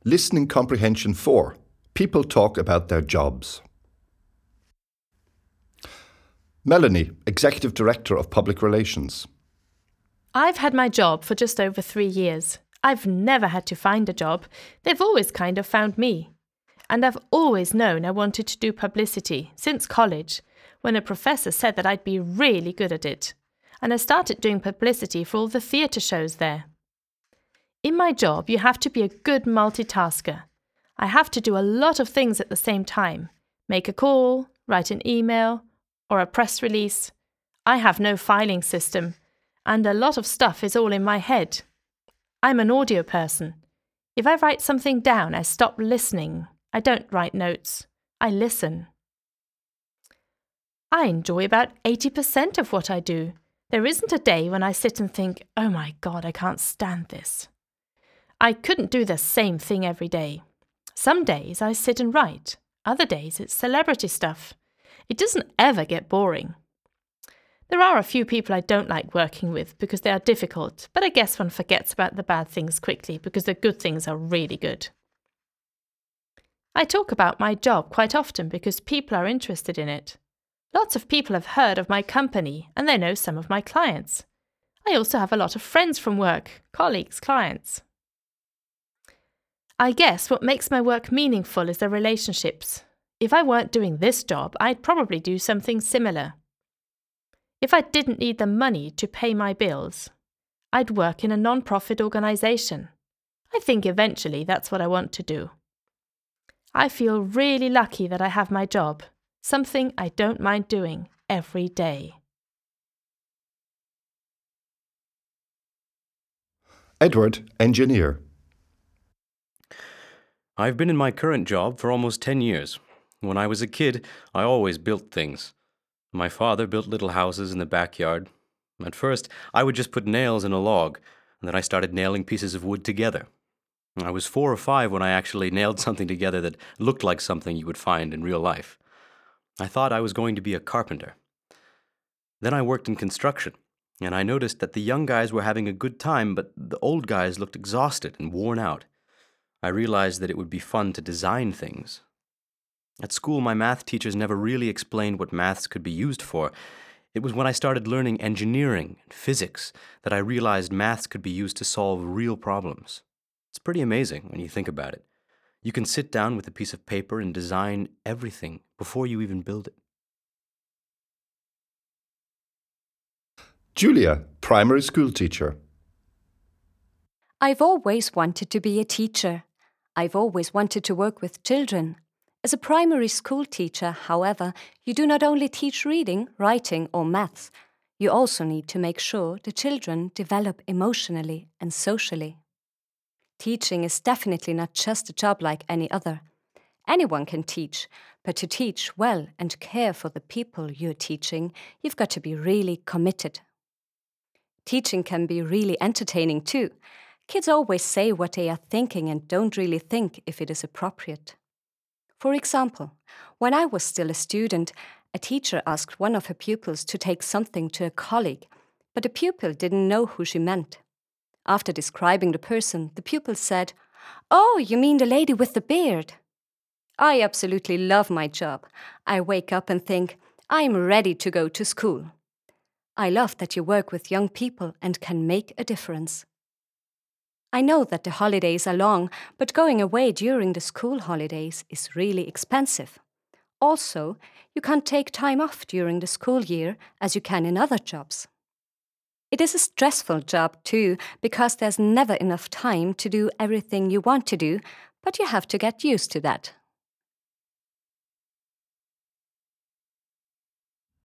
Listening Comprehension 4. People talk about their jobs. Melanie, Executive Director of Public Relations. I've had my job for just over 3 years. I've never had to find a job. They've always kind of found me. And I've always known I wanted to do publicity since college, when a professor said that I'd be really good at it. And I started doing publicity for all the theatre shows there. In my job, you have to be a good multitasker. I have to do a lot of things at the same time. Make a call, write an email, or a press release. I have no filing system, and a lot of stuff is all in my head. I'm an audio person. If I write something down, I stop listening. I don't write notes. I listen. I enjoy about 80% of what I do. There isn't a day when I sit and think, oh my God, I can't stand this. I couldn't do the same thing every day. Some days I sit and write. Other days it's celebrity stuff. It doesn't ever get boring. There are a few people I don't like working with because they are difficult, but I guess one forgets about the bad things quickly because the good things are really good. I talk about my job quite often because people are interested in it. Lots of people have heard of my company and they know some of my clients. I also have a lot of friends from work, colleagues, clients. I guess what makes my work meaningful is the relationships. If I weren't doing this job, I'd probably do something similar. If I didn't need the money to pay my bills, I'd work in a non-profit organisation. I think eventually that's what I want to do. I feel really lucky that I have my job, something I don't mind doing every day. Edward, Engineer. I've been in my current job for almost 10 years. When I was a kid, I always built things. My father built little houses in the backyard. At first, I would just put nails in a log, and then I started nailing pieces of wood together. I was 4 or 5 when I actually nailed something together that looked like something you would find in real life. I thought I was going to be a carpenter. Then I worked in construction, and I noticed that the young guys were having a good time, but the old guys looked exhausted and worn out. I realized that it would be fun to design things. At school, my math teachers never really explained what maths could be used for. It was when I started learning engineering and physics that I realized maths could be used to solve real problems. It's pretty amazing when you think about it. You can sit down with a piece of paper and design everything before you even build it. Julia, Primary School Teacher. I've always wanted to be a teacher. I've always wanted to work with children. As a primary school teacher, however, you do not only teach reading, writing or maths, you also need to make sure the children develop emotionally and socially. Teaching is definitely not just a job like any other. Anyone can teach, but to teach well and care for the people you're teaching, you've got to be really committed. Teaching can be really entertaining too. Kids always say what they are thinking and don't really think if it is appropriate. For example, when I was still a student, a teacher asked one of her pupils to take something to a colleague, but the pupil didn't know who she meant. After describing the person, the pupil said, "Oh, you mean the lady with the beard?" I absolutely love my job. I wake up and think, I'm ready to go to school. I love that you work with young people and can make a difference. I know that the holidays are long, but going away during the school holidays is really expensive. Also, you can't take time off during the school year as you can in other jobs. It is a stressful job too, because there's never enough time to do everything you want to do, but you have to get used to that.